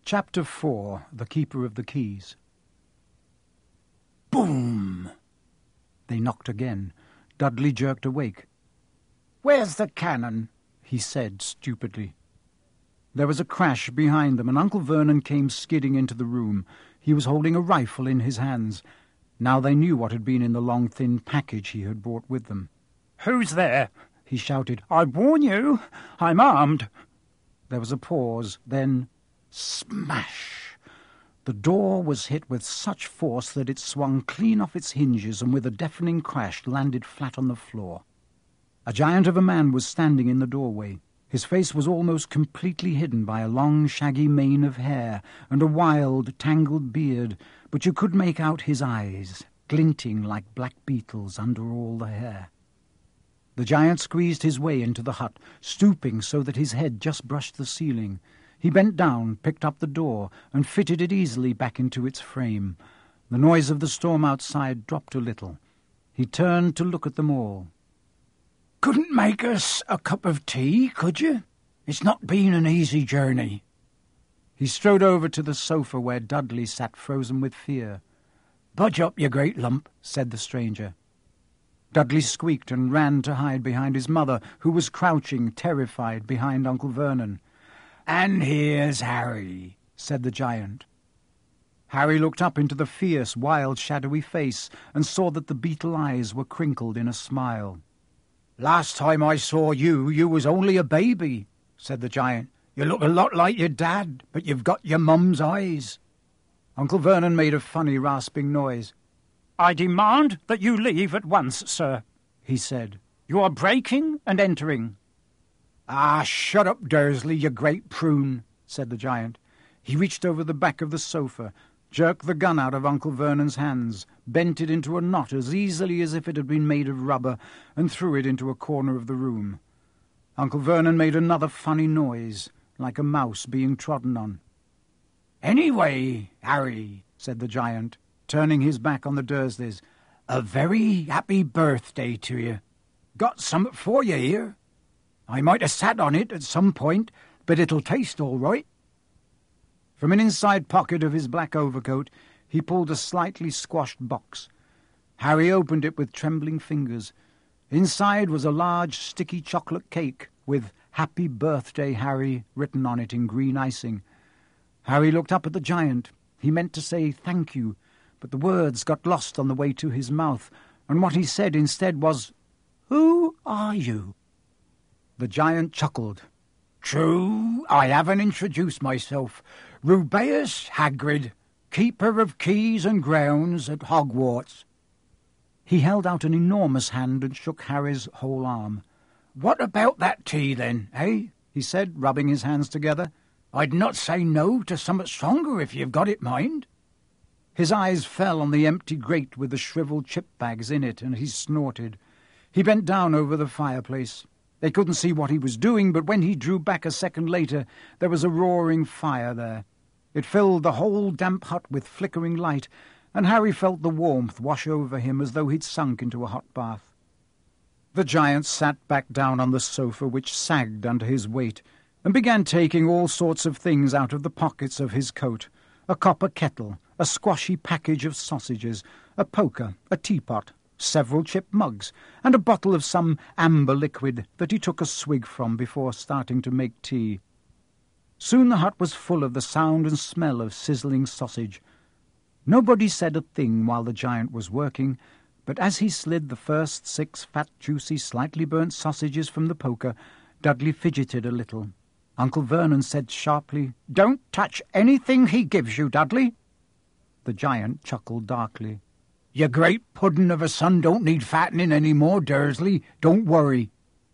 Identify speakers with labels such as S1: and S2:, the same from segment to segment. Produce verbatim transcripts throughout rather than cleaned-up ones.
S1: Chapter four. The Keeper of the Keys. Boom! They knocked again. Dudley jerked awake. "Where's the cannon?" he said stupidly. There was a crash behind them, and Uncle Vernon came skidding into the room. He was holding a rifle in his hands. Now they knew what had been in the long, thin package he had brought with them.
S2: "Who's there?"
S1: he shouted.
S2: "I warn you, I'm armed."
S1: There was a pause, then smash! The door was hit with such force that it swung clean off its hinges and with a deafening crash landed flat on the floor. A giant of a man was standing in the doorway. His face was almost completely hidden by a long, shaggy mane of hair and a wild, tangled beard, but you could make out his eyes, glinting like black beetles under all the hair. The giant squeezed his way into the hut, stooping so that his head just brushed the ceiling. He bent down, picked up the door, and fitted it easily back into its frame. The noise of the storm outside dropped a little. He turned to look at them all.
S3: "Couldn't make us a cup of tea, could you? It's not been an easy journey."
S1: He strode over to the sofa where Dudley sat frozen with fear.
S3: "Budge up, you great lump,"
S1: said the stranger. Dudley squeaked and ran to hide behind his mother, who was crouching, terrified, behind Uncle Vernon.
S3: "And here's Harry," said the giant.
S1: Harry looked up into the fierce, wild, shadowy face and saw that the beetle eyes were crinkled in a smile.
S3: "Last time I saw you, you was only a baby," said the giant. "You look a lot like your dad, but you've got your mum's eyes."
S1: Uncle Vernon made a funny, rasping noise.
S2: "I demand that you leave at once, sir,"
S1: he said.
S2: "You are breaking and entering."
S3: "Ah, shut up, Dursley, you great prune,"
S1: said the giant. He reached over the back of the sofa, jerked the gun out of Uncle Vernon's hands, bent it into a knot as easily as if it had been made of rubber, and threw it into a corner of the room. Uncle Vernon made another funny noise, like a mouse being trodden on.
S3: "Anyway, Harry," said the giant, turning his back on the Dursleys, "a very happy birthday to you. Got something for you here. I might have sat on it at some point, but it'll taste all right."
S1: From an inside pocket of his black overcoat he pulled a slightly squashed box. Harry opened it with trembling fingers. Inside was a large, sticky chocolate cake with "Happy Birthday, Harry" written on it in green icing. Harry looked up at the giant. He meant to say thank you, but the words got lost on the way to his mouth, and what he said instead was, "Who are you?" The giant chuckled.
S3: "True, I haven't introduced myself. Rubeus Hagrid, Keeper of Keys and Grounds at Hogwarts."
S1: He held out an enormous hand and shook Harry's whole arm.
S3: "What about that tea, then, eh?"
S1: he said, rubbing his hands together.
S3: "I'd not say no to something stronger if you've got it, mind."
S1: His eyes fell on the empty grate with the shriveled chip bags in it, and he snorted. He bent down over the fireplace. They couldn't see what he was doing, but when he drew back a second later, there was a roaring fire there. It filled the whole damp hut with flickering light, and Harry felt the warmth wash over him as though he'd sunk into a hot bath. The giant sat back down on the sofa, which sagged under his weight, and began taking all sorts of things out of the pockets of his coat. A copper kettle, a squashy package of sausages, a poker, a teapot, several chip mugs, and a bottle of some amber liquid that he took a swig from before starting to make tea. Soon the hut was full of the sound and smell of sizzling sausage. Nobody said a thing while the giant was working, but as he slid the first six fat, juicy, slightly burnt sausages from the poker, Dudley fidgeted a little. Uncle Vernon said sharply, "Don't touch anything he gives you, Dudley." The giant chuckled darkly.
S3: "Your great puddin' of a son don't need fattening any more, Dursley. Don't worry."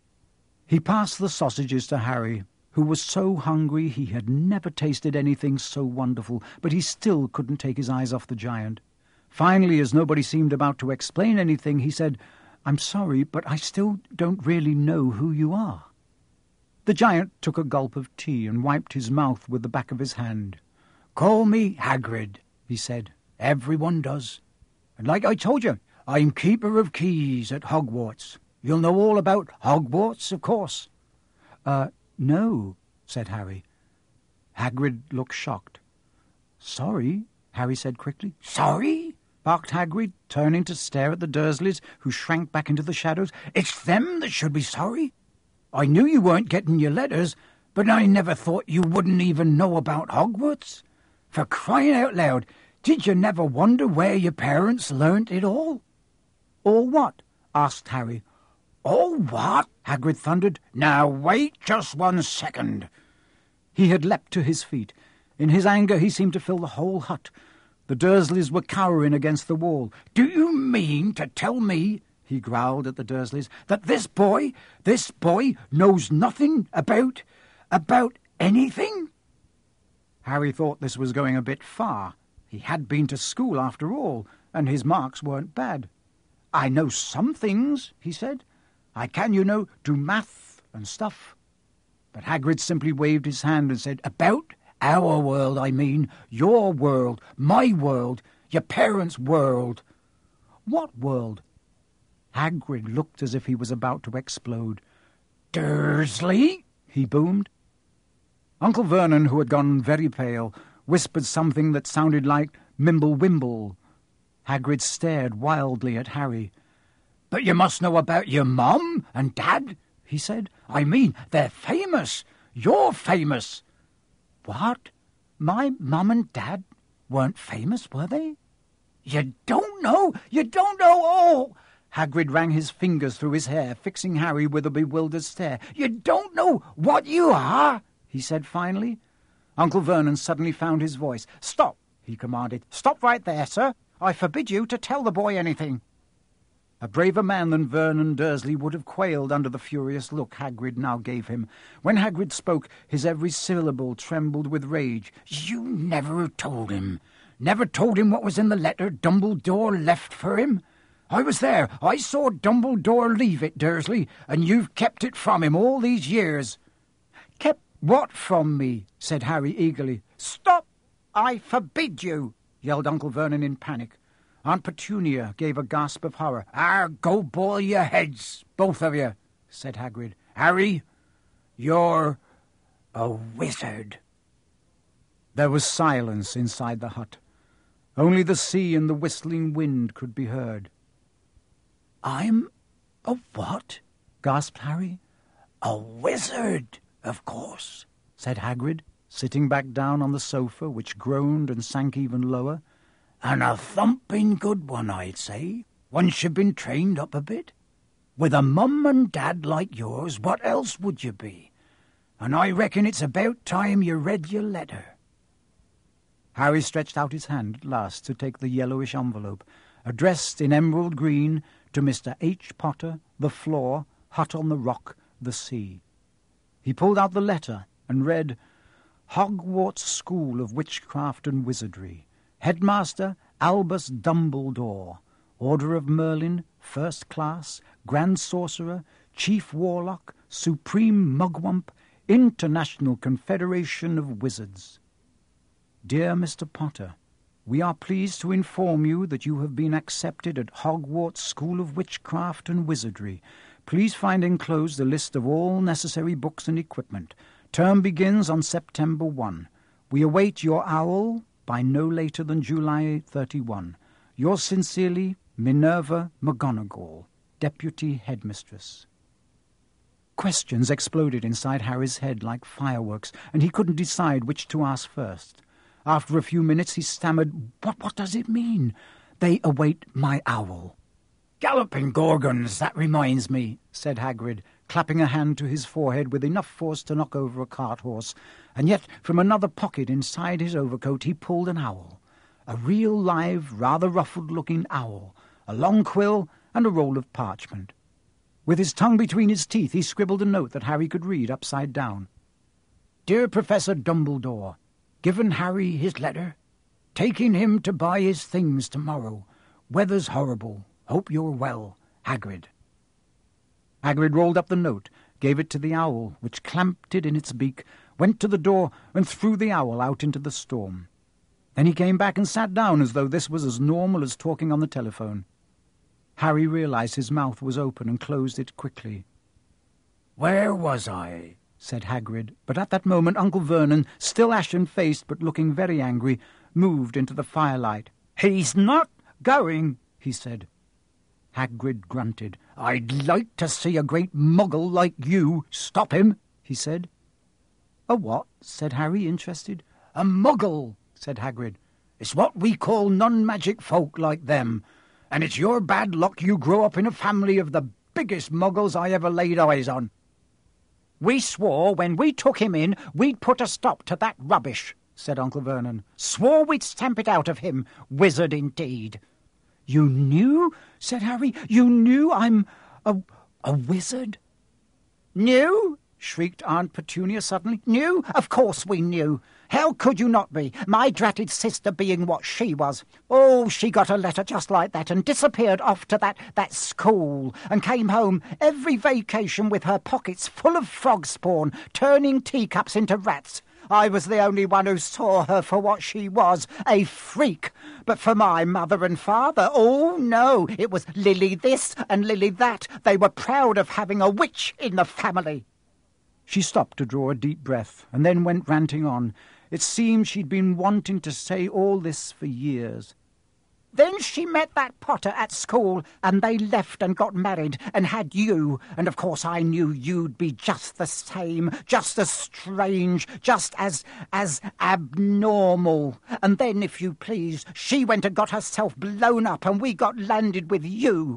S1: He passed the sausages to Harry, who was so hungry he had never tasted anything so wonderful, but he still couldn't take his eyes off the giant. Finally, as nobody seemed about to explain anything, he said, "I'm sorry, but I still don't really know who you are." The giant took a gulp of tea and wiped his mouth with the back of his hand.
S3: "Call me Hagrid," he said. "Everyone does. And like I told you, I'm Keeper of Keys at Hogwarts. You'll know all about Hogwarts, of course."
S1: Uh, no, said Harry. Hagrid looked shocked. Sorry, Harry said quickly.
S3: Sorry?
S1: Barked Hagrid, turning to stare at the Dursleys, who shrank back into the shadows.
S3: It's them that should be sorry. I knew you weren't getting your letters, but I never thought you wouldn't even know about Hogwarts. For crying out loud, did you never wonder where your parents learnt it all?
S1: All what? Asked Harry.
S3: All what? Hagrid thundered. Now wait just one second.
S1: He had leapt to his feet. In his anger he seemed to fill the whole hut. The Dursleys were cowering against the wall.
S3: Do you mean to tell me, he growled at the Dursleys, that this boy, this boy knows nothing about, about anything?
S1: Harry thought this was going a bit far. He had been to school after all, and his marks weren't bad.
S3: I know some things, he said. I can, you know, do math and stuff.
S1: But Hagrid simply waved his hand and said,
S3: About our world, I mean. Your world, my world, your parents' world.
S1: What world? Hagrid looked as if he was about to explode.
S3: Dursley,
S1: he boomed. Uncle Vernon, who had gone very pale, whispered something that sounded like Mimble-Wimble. Hagrid stared wildly at Harry.
S3: But you must know about your mum and dad, he said. I mean, they're famous. You're famous.
S1: What? My mum and dad weren't famous, were they?
S3: You don't know? You don't know all?
S1: Hagrid ran his fingers through his hair, fixing Harry with a bewildered stare.
S3: You don't know what you are?
S1: He said finally. Uncle Vernon suddenly found his voice.
S2: Stop, he commanded. Stop right there, sir. I forbid you to tell the boy anything.
S1: A braver man than Vernon Dursley would have quailed under the furious look Hagrid now gave him. When Hagrid spoke, his every syllable trembled with rage.
S3: You never told him. Never told him what was in the letter Dumbledore left for him? I was there. I saw Dumbledore leave it, Dursley, and you've kept it from him all these years.
S1: Kept what from me? Said Harry eagerly.
S2: Stop! I forbid you!
S1: Yelled Uncle Vernon in panic. Aunt Petunia gave a gasp of horror.
S3: Ah, go boil your heads, both of you, said Hagrid. Harry, you're a wizard.
S1: There was silence inside the hut. Only the sea and the whistling wind could be heard.
S3: I'm a what?
S1: Gasped Harry.
S3: A wizard, of course, said Hagrid,
S1: sitting back down on the sofa, which groaned and sank even lower.
S3: And a thumping good one, I'd say, once you've been trained up a bit. With a mum and dad like yours, what else would you be? And I reckon it's about time you read your letter.
S1: Harry stretched out his hand at last to take the yellowish envelope, addressed in emerald green to Mister H. Potter, The Floor, Hut on the Rock, The Sea. He pulled out the letter and read, Hogwarts School of Witchcraft and Wizardry. Headmaster Albus Dumbledore, Order of Merlin, First Class, Grand Sorcerer, Chief Warlock, Supreme Mugwump, International Confederation of Wizards. Dear Mister Potter, we are pleased to inform you that you have been accepted at Hogwarts School of Witchcraft and Wizardry. Please find enclosed a list of all necessary books and equipment. Term begins on September first. We await your owl by no later than July thirty-first. Yours sincerely, Minerva McGonagall, Deputy Headmistress. Questions exploded inside Harry's head like fireworks, and he couldn't decide which to ask first. After a few minutes he stammered, What, what does it mean? They await my owl.
S3: Galloping Gorgons, that reminds me,
S1: said Hagrid, clapping a hand to his forehead with enough force to knock over a cart-horse, and yet from another pocket inside his overcoat he pulled an owl, a real live, rather ruffled-looking owl, a long quill and a roll of parchment. With his tongue between his teeth he scribbled a note that Harry could read upside down. Dear Professor Dumbledore, given Harry his letter, taking him to buy his things tomorrow. Weather's horrible. Hope you're well. Hagrid. Hagrid rolled up the note, gave it to the owl, which clamped it in its beak, went to the door, and threw the owl out into the storm. Then he came back and sat down as though this was as normal as talking on the telephone. Harry realized his mouth was open and closed it quickly.
S3: Where was I?
S1: Said Hagrid, but at that moment Uncle Vernon, still ashen-faced but looking very angry, moved into the firelight.
S2: "He's not going," he said.
S1: Hagrid grunted. "I'd like to see a great muggle like you stop him," he said. "A what?" said Harry, interested. "A muggle," said Hagrid. "It's what we call non-magic folk like them, and it's your bad luck you grow up in a family of the biggest muggles I ever laid eyes on."
S2: "We swore when we took him in we'd put a stop to that rubbish," said Uncle Vernon. "Swore we'd stamp it out of him. Wizard indeed."
S1: "You knew?" said Harry. "You knew I'm a, a wizard?"
S2: "Knew?" shrieked Aunt Petunia suddenly. "Knew? Of course we knew. How could you not be, my dratted sister being what she was? Oh, she got a letter just like that and disappeared off to that, that school and came home every vacation with her pockets full of frog spawn, turning teacups into rats. I was the only one who saw her for what she was, a freak. But for my mother and father, oh no, it was Lily this and Lily that. They were proud of having a witch in the family."
S1: She stopped to draw a deep breath, and then went ranting on. It seemed she'd been wanting to say all this for years.
S2: "Then she met that Potter at school, and they left and got married and had you, and of course I knew you'd be just the same, just as strange, just as, as abnormal. And then, if you please, she went and got herself blown up, and we got landed with you."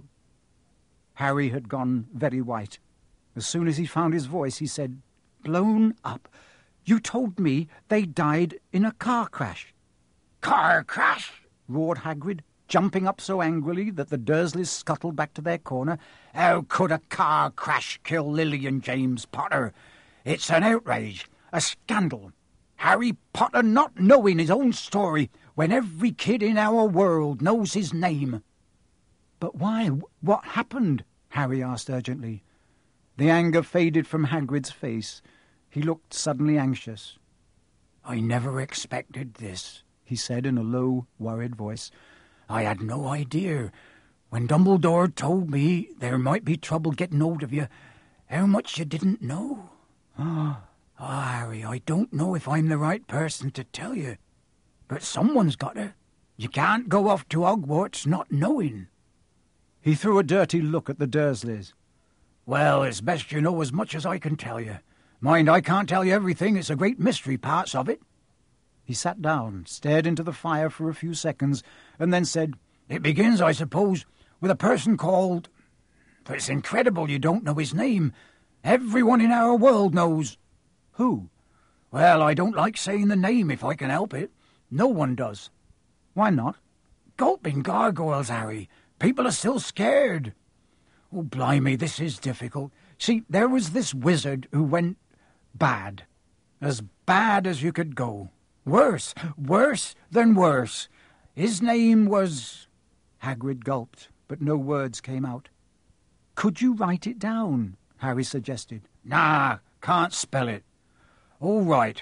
S1: Harry had gone very white. As soon as he found his voice, he said, "Blown up? You told me they died in a car crash."
S3: "Car crash?"
S1: roared Hagrid, jumping up so angrily that the Dursleys scuttled back to their corner.
S3: "How could a car crash kill Lily and James Potter? It's an outrage, a scandal. Harry Potter not knowing his own story when every kid in our world knows his name."
S1: "But why? What happened?" Harry asked urgently. The anger faded from Hagrid's face. He looked suddenly anxious.
S3: "I never expected this," he said in a low, worried voice. "I had no idea. When Dumbledore told me there might be trouble getting hold of you, how much you didn't know. Oh, oh, Harry, I don't know if I'm the right person to tell you, but someone's got to. You can't go off to Hogwarts not knowing."
S1: He threw a dirty look at the Dursleys.
S3: "Well, it's best you know as much as I can tell you. Mind, I can't tell you everything. It's a great mystery, parts of it."
S1: He sat down, stared into the fire for a few seconds, and then said,
S3: "It begins, I suppose, with a person called... But it's incredible you don't know his name. Everyone in our world knows."
S1: "Who?"
S3: "Well, I don't like saying the name if I can help it. No one does."
S1: "Why not?"
S3: "Gulping gargoyles, Harry. People are still scared." "Oh, blimey, this is difficult. See, there was this wizard who went bad. As bad as you could go. Worse, worse than worse. His name was..."
S1: Hagrid gulped, but no words came out. "Could you write it down?" Harry suggested.
S3: "Nah, can't spell it." "All right.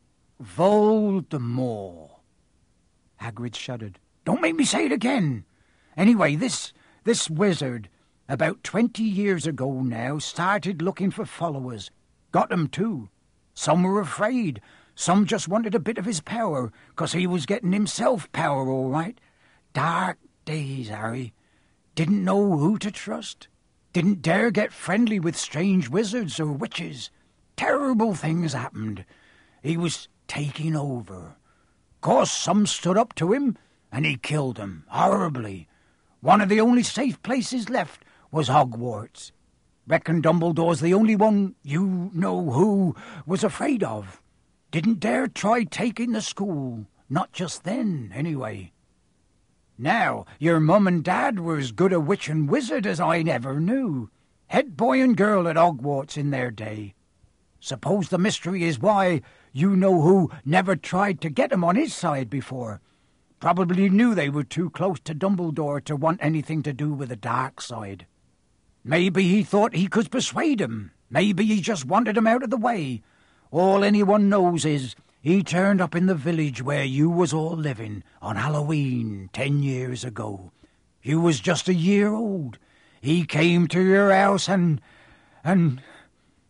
S3: Voldemort."
S1: Hagrid shuddered.
S3: "Don't make me say it again. Anyway, this, this wizard... about twenty years ago now, started looking for followers. Got 'em too. Some were afraid. Some just wanted a bit of his power, 'cause he was getting himself power all right. Dark days, Harry. Didn't know who to trust. Didn't dare get friendly with strange wizards or witches. Terrible things happened. He was taking over. 'Course some stood up to him, and he killed 'em, horribly. One of the only safe places left was Hogwarts. Reckon Dumbledore's the only one you-know-who was afraid of. Didn't dare try taking the school, not just then, anyway. Now, your mum and dad were as good a witch and wizard as I never knew. Head boy and girl at Hogwarts in their day. Suppose the mystery is why you-know-who never tried to get 'em on his side before. Probably knew they were too close to Dumbledore to want anything to do with the dark side. Maybe he thought he could persuade 'em. Maybe he just wanted 'em out of the way. All anyone knows is he turned up in the village where you was all living on Halloween ten years ago. You was just a year old. He came to your house and... and...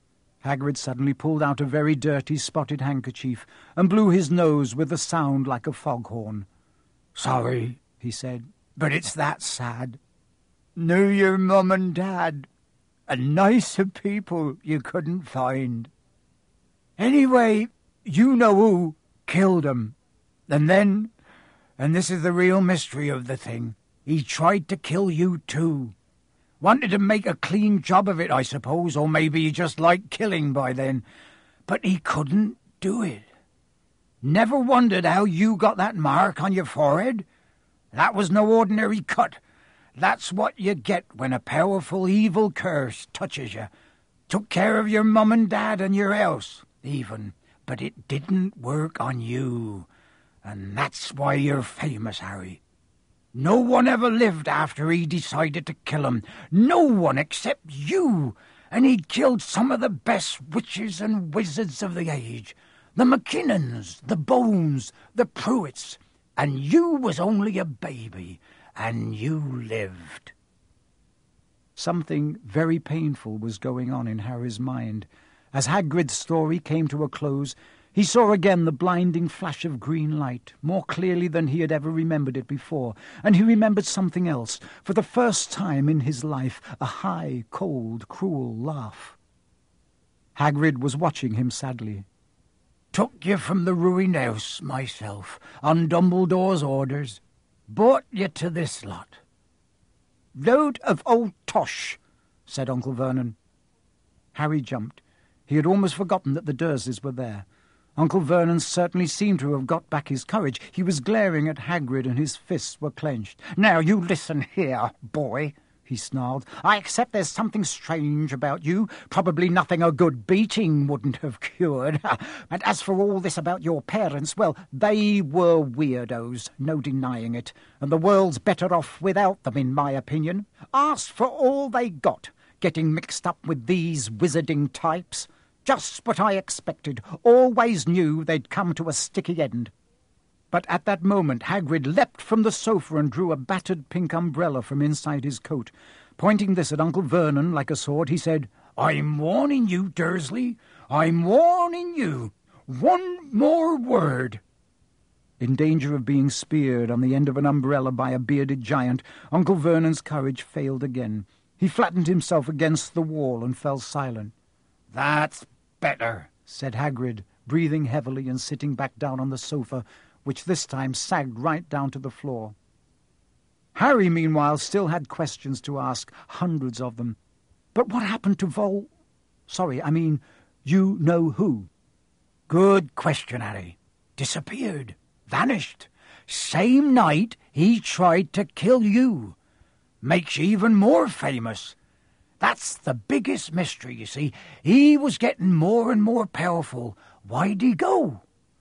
S1: Hagrid suddenly pulled out a very dirty spotted handkerchief and blew his nose with a sound like a foghorn.
S3: "Sorry,"
S1: he said,
S3: "but it's that sad. Knew your mum and dad, and nicer people you couldn't find. Anyway, you know who killed 'em. And then, and this is the real mystery of the thing, he tried to kill you too. Wanted to make a clean job of it, I suppose, or maybe he just liked killing by then. But he couldn't do it. Never wondered how you got that mark on your forehead? That was no ordinary cut. That's what you get when a powerful evil curse touches you. Took care of your mum and dad and your house, even. But it didn't work on you. And that's why you're famous, Harry. No one ever lived after he decided to kill him. No one except you. And he killed some of the best witches and wizards of the age. The McKinnons, the Bones, the Pruitts. And you was only a baby. And you lived.
S1: Something very painful was going on in Harry's mind. As Hagrid's story came to a close, he saw again the blinding flash of green light, more clearly than he had ever remembered it before, and he remembered something else, for the first time in his life, a high, cold, cruel laugh. Hagrid was watching him sadly.
S3: "Took you from the ruined house, myself, on Dumbledore's orders. Brought you to this lot."
S2: "Load of old tosh,"
S1: said Uncle Vernon. Harry jumped. He had almost forgotten that the Dursleys were there. Uncle Vernon certainly seemed to have got back his courage. He was glaring at Hagrid and his fists were clenched.
S2: "Now you listen here, boy," he snarled. "I accept there's something strange about you. Probably nothing a good beating wouldn't have cured. And as for all this about your parents, well, they were weirdos, no denying it. And the world's better off without them, in my opinion. Asked for all they got, getting mixed up with these wizarding types. Just what I expected. Always knew they'd come to a sticky end."
S1: But at that moment Hagrid leapt from the sofa and drew a battered pink umbrella from inside his coat. Pointing this at Uncle Vernon like a sword, he said, "I'm warning you, Dursley. I'm warning you. One more word." In danger of being speared on the end of an umbrella by a bearded giant, Uncle Vernon's courage failed again. He flattened himself against the wall and fell silent.
S3: "That's better,"
S1: said Hagrid, breathing heavily and sitting back down on the sofa, which this time sagged right down to the floor. Harry, meanwhile, still had questions to ask, hundreds of them. But what happened to Vol... Sorry, I mean, you know who?
S3: "Good question, Harry. Disappeared. Vanished. Same night he tried to kill you. Makes you even more famous. That's the biggest mystery, you see. He was getting more and more powerful. Why'd he go?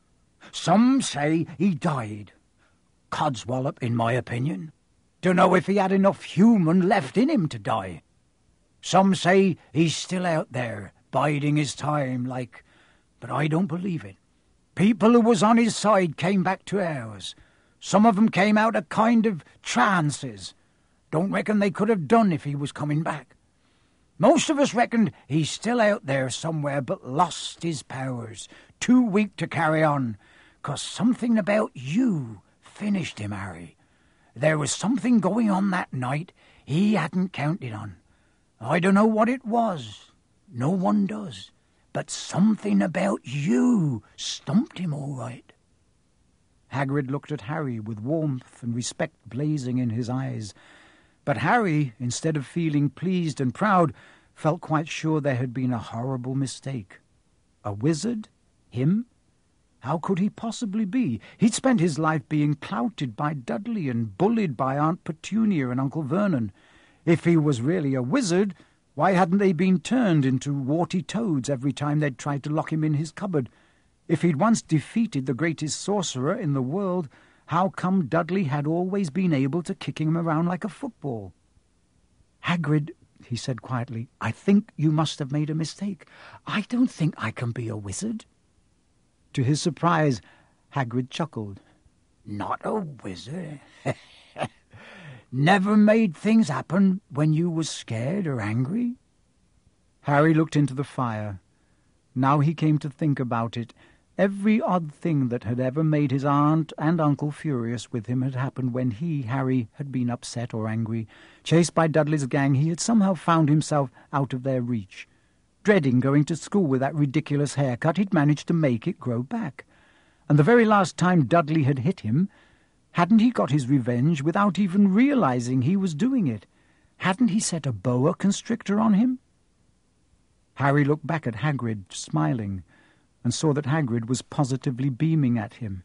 S3: Some say he died. Codswallop, in my opinion. Dunno if he had enough human left in him to die. Some say he's still out there, biding his time, like, but I don't believe it. People who was on his side came back to ours. Some of them came out of kind of trances. Don't reckon they could have done if he was coming back. Most of us reckoned he's still out there somewhere, but lost his powers, too weak to carry on, 'cause something about you finished him, Harry. There was something going on that night he hadn't counted on. I don't know what it was. No one does. But something about you stumped him all right."
S1: Hagrid looked at Harry with warmth and respect blazing in his eyes. But Harry, instead of feeling pleased and proud, felt quite sure there had been a horrible mistake. A wizard? Him? How could he possibly be? He'd spent his life being clouted by Dudley and bullied by Aunt Petunia and Uncle Vernon. If he was really a wizard, why hadn't they been turned into warty toads every time they'd tried to lock him in his cupboard? If he'd once defeated the greatest sorcerer in the world, how come Dudley had always been able to kick him around like a football? "Hagrid," he said quietly, "I think you must have made a mistake. I don't think I can be a wizard." To his surprise, Hagrid chuckled.
S3: "Not a wizard? Never made things happen when you was scared or angry?"
S1: Harry looked into the fire. Now he came to think about it. Every odd thing that had ever made his aunt and uncle furious with him had happened when he, Harry, had been upset or angry. Chased by Dudley's gang, he had somehow found himself out of their reach. Dreading going to school with that ridiculous haircut, he'd managed to make it grow back. And the very last time Dudley had hit him, hadn't he got his revenge without even realizing he was doing it? Hadn't he set a boa constrictor on him? Harry looked back at Hagrid, smiling, and saw that Hagrid was positively beaming at him.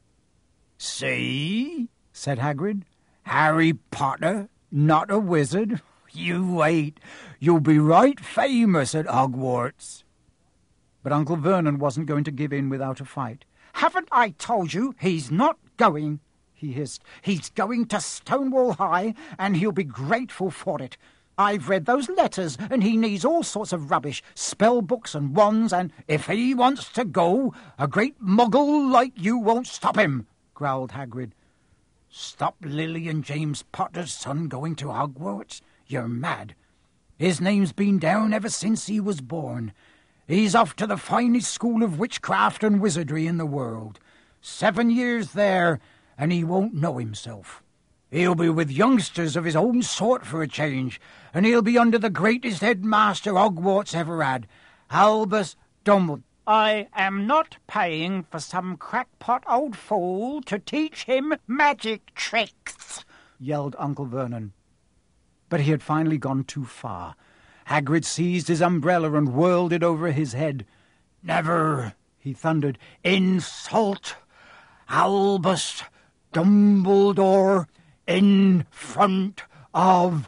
S3: "See?" said Hagrid. "Harry Potter, not a wizard. You wait. You'll be right famous at Hogwarts."
S1: But Uncle Vernon wasn't going to give in without a fight.
S2: "Haven't I told you he's not going?" he hissed. "He's going to Stonewall High, and he'll be grateful for it. I've read those letters, and he needs all sorts of rubbish, spell books and wands, and—"
S3: "If he wants to go, a great muggle like you won't stop him," growled Hagrid. "Stop Lily and James Potter's son going to Hogwarts? You're mad. His name's been down ever since he was born. He's off to the finest school of witchcraft and wizardry in the world. Seven years there, and he won't know himself. He'll be with youngsters of his own sort for a change, and he'll be under the greatest headmaster Hogwarts ever had, Albus Dumbledore."
S2: "I am not paying for some crackpot old fool to teach him magic tricks,"
S1: yelled Uncle Vernon. But he had finally gone too far. Hagrid seized his umbrella and whirled it over his head.
S3: "Never," he thundered, "insult Albus Dumbledore in front of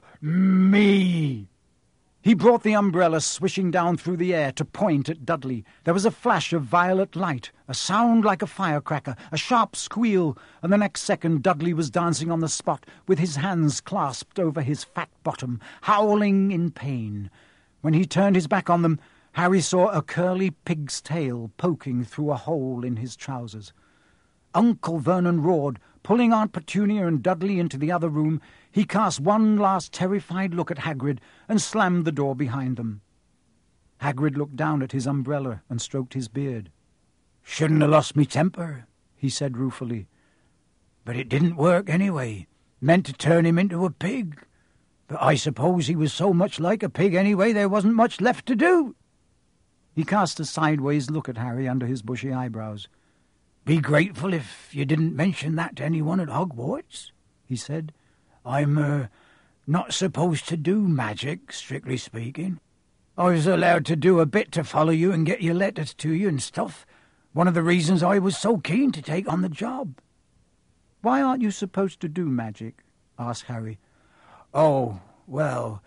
S3: me."
S1: He brought the umbrella swishing down through the air to point at Dudley. There was a flash of violet light, a sound like a firecracker, a sharp squeal, and the next second Dudley was dancing on the spot with his hands clasped over his fat bottom, howling in pain. When he turned his back on them, Harry saw a curly pig's tail poking through a hole in his trousers. Uncle Vernon roared. Pulling Aunt Petunia and Dudley into the other room, he cast one last terrified look at Hagrid and slammed the door behind them. Hagrid looked down at his umbrella and stroked his beard.
S3: "Shouldn't have lost me temper," he said ruefully. "But it didn't work anyway. Meant to turn him into a pig. But I suppose he was so much like a pig anyway there wasn't much left to do."
S1: He cast a sideways look at Harry under his bushy eyebrows.
S3: "Be grateful if you didn't mention that to anyone at Hogwarts," he said. "I'm, er, not supposed to do magic, strictly speaking. I was allowed to do a bit to follow you and get your letters to you and stuff. One of the reasons I was so keen to take on the job."
S1: "Why aren't you supposed to do magic?" asked Harry.
S3: "Oh, well,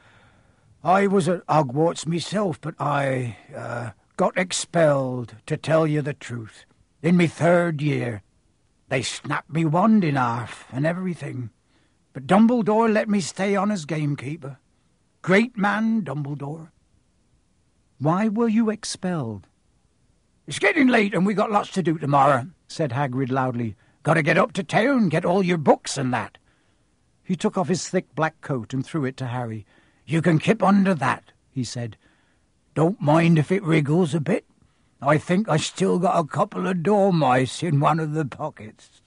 S3: I was at Hogwarts myself, but I, uh, got expelled, to tell you the truth. In me third year. They snapped me wand in half and everything. But Dumbledore let me stay on as gamekeeper. Great man, Dumbledore."
S1: "Why were you expelled?"
S3: "It's getting late and we got lots to do tomorrow," said Hagrid loudly. "Got to get up to town, get all your books and that."
S1: He took off his thick black coat and threw it to Harry.
S3: "You can kip under that," he said. "Don't mind if it wriggles a bit. I think I still got a couple of dormice in one of the pockets."